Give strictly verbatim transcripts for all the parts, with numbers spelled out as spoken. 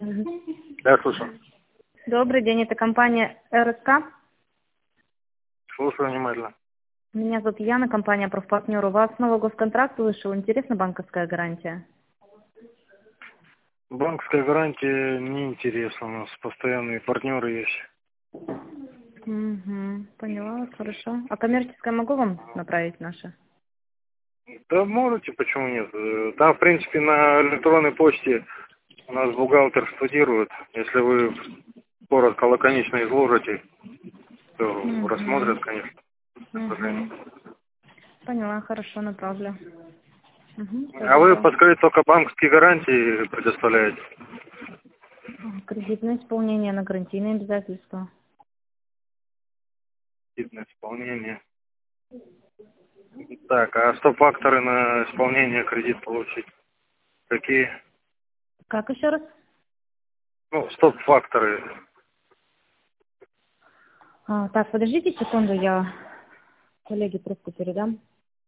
Мгм. Да, слушаю. Добрый день, это компания РСК. Слушаю внимательно. Меня зовут Яна, компания «Профпартнер». У вас новый госконтракт вышел. Интересна банковская гарантия? Банковская гарантия неинтересна. У нас постоянные партнеры есть. Угу, поняла вас, хорошо. А коммерческое могу вам направить наше? Да можете, почему нет? Э, Там, в принципе, на электронной почте у нас бухгалтер студирует. Если вы коротко, лаконично изложите, то рассмотрят, Угу. конечно, Угу. предложение. Поняла, хорошо, направлю. Угу, А вы, спасибо. подскажите, только банковские гарантии предоставляете? Кредитное исполнение на гарантийные обязательства. Кредитное исполнение. Так, а стоп-факторы на исполнение кредит получить? Какие? Как еще раз? Ну, стоп-факторы. А, так, подождите секунду, я коллеге трубку передам.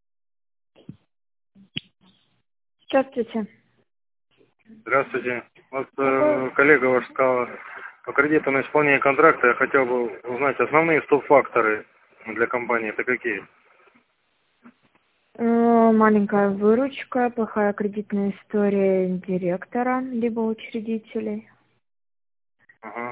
Здравствуйте. Здравствуйте. Вот Какой э, коллега ваш сказал, по кредиту на исполнение контракта я хотел бы узнать основные стоп-факторы для компании. Это какие? Э, Маленькая выручка, плохая кредитная история директора, либо учредителей. Ага.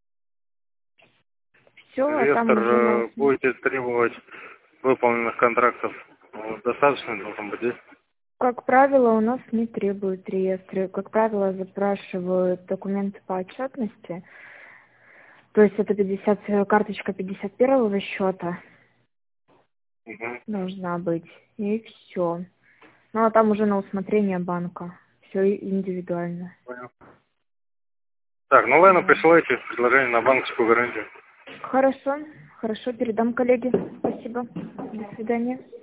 Все, а там Инвестор уже на э, усмотрение. будете требовать выполненных контрактов. Вот, достаточно должен быть, да? Как правило, у нас не требуют реестры. Как правило, запрашивают документы по отчетности. То есть это пятьдесят, э, карточка пятьдесят первого счета Угу. должна быть. И все. Ну а там уже на усмотрение банка. Все индивидуально. Понял. Так, ну ладно, Вот. присылайте предложение на банковскую гарантию. Хорошо, хорошо, передам коллеге. Спасибо. До свидания.